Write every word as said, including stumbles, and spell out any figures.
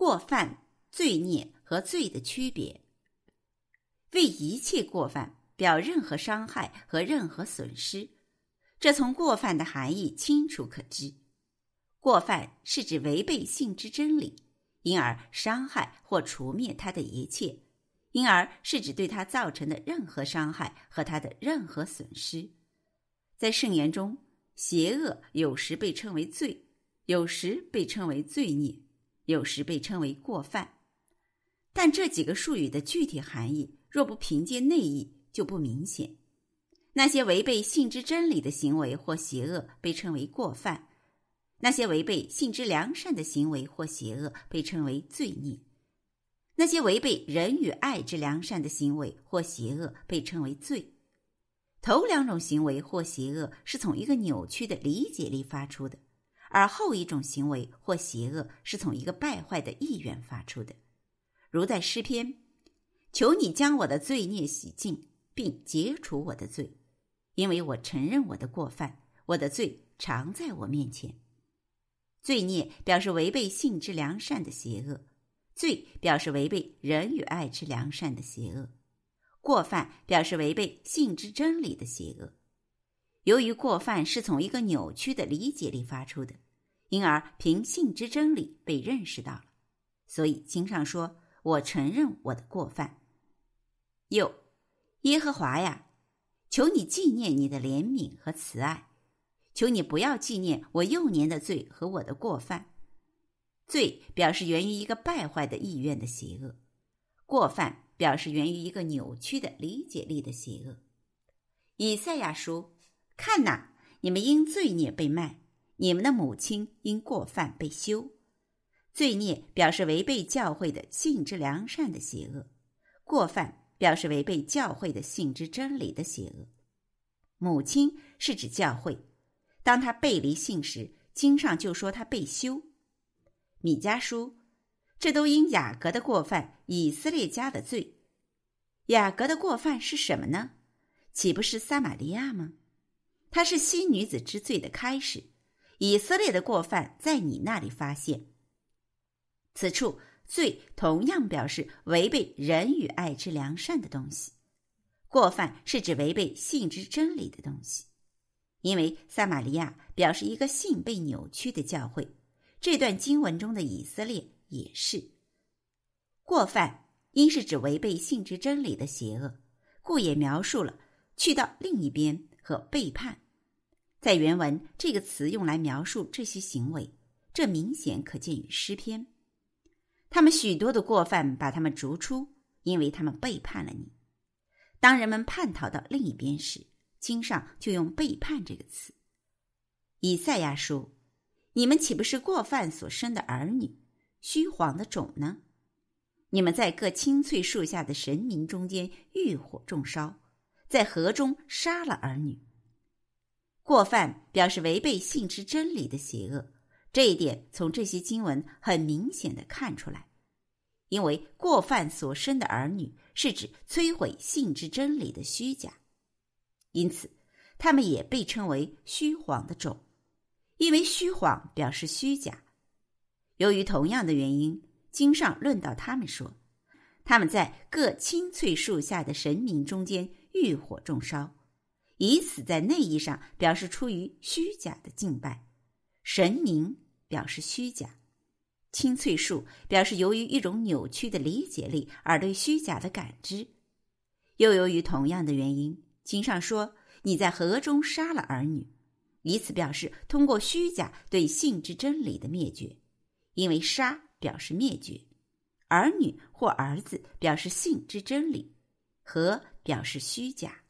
过犯、罪孽和罪的区别。为一切过犯表任何伤害和任何损失，这从过犯的含义清楚可知。过犯是指违背性之真理，因而伤害或除灭它的一切，因而是指对它造成的任何伤害和它的任何损失。在圣言中，邪恶有时被称为罪，有时被称为罪孽，有时被称为过犯。但这几个术语的具体含义若不凭借内意就不明显。那些违背性之真理的行为或邪恶被称为过犯，那些违背性之良善的行为或邪恶被称为罪孽，那些违背仁与爱之良善的行为或邪恶被称为罪。头两种行为或邪恶是从一个扭曲的理解力发出的，而后一种行为或邪恶是从一个败坏的意愿发出的。如在诗篇，求你将我的罪孽洗净，并解除我的罪，因为我承认我的过犯，我的罪常在我面前。罪孽表示违背性之良善的邪恶，罪表示违背仁与爱之良善的邪恶，过犯表示违背性之真理的邪恶。由于过犯是从一个扭曲的理解力发出的，因而凭性之真理被认识到了，所以经上说，我承认我的过犯。又，耶和华呀，求你纪念你的怜悯和慈爱，求你不要纪念我幼年的罪和我的过犯。罪表示源于一个败坏的意愿的邪恶，过犯表示源于一个扭曲的理解力的邪恶。以赛亚书，看哪，你们因罪孽被卖，你们的母亲因过犯被休。罪孽表示违背教会的性之良善的邪恶，过犯表示违背教会的性之真理的邪恶。母亲是指教会，当他背离性时，经上就说他被休。米迦书，这都因雅各的过犯，以色列家的罪。雅各的过犯是什么呢？岂不是撒玛利亚吗？她是新女子之罪的开始，以色列的过犯在你那里发现。此处罪同样表示违背仁与爱之良善的东西，过犯是指违背性之真理的东西。因为撒玛利亚表示一个性被扭曲的教会，这段经文中的以色列也是。过犯因是指违背性之真理的邪恶，故也描述了去到另一边和背叛。在原文，这个词用来描述这些行为，这明显可见于诗篇。他们许多的过犯把他们逐出，因为他们背叛了你。当人们叛逃到另一边时，经上就用背叛这个词。以赛亚书，你们岂不是过犯所生的儿女，虚谎的种呢？你们在各青翠树下的神明中间欲火中烧，在河中杀了儿女。过犯表示违背性之真理的邪恶，这一点从这些经文很明显地看出来。因为过犯所生的儿女是指摧毁性之真理的虚假，因此他们也被称为虚谎的种，因为虚谎表示虚假。由于同样的原因，经上论到他们说，他们在各青翠树下的神明中间欲火中烧，以此在内意上表示出于虚假的敬拜。神明表示虚假，青翠树表示由于一种扭曲的理解力而对虚假的感知。又由于同样的原因，经上说你在河中杀了儿女，以此表示通过虚假对性之真理的灭绝。因为杀表示灭绝，儿女或儿子表示性之真理，河表示虚假。